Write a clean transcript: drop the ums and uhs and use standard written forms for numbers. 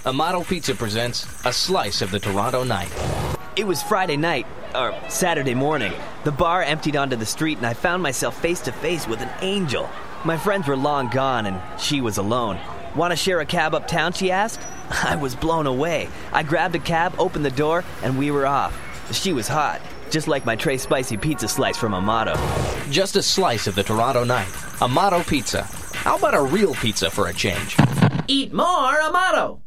Amato Pizza presents a slice of the Toronto night. It was Friday night, or Saturday morning. The bar emptied onto the street and I found myself face to face with an angel. My friends were long gone and she was alone. Want to share a cab uptown, she asked? I was blown away. I grabbed a cab, opened the door, and we were off. She was hot, just like my Trey Spicy Pizza slice from Amato. Just a slice of the Toronto night. Amato Pizza. How about a real pizza for a change? Eat more Amato!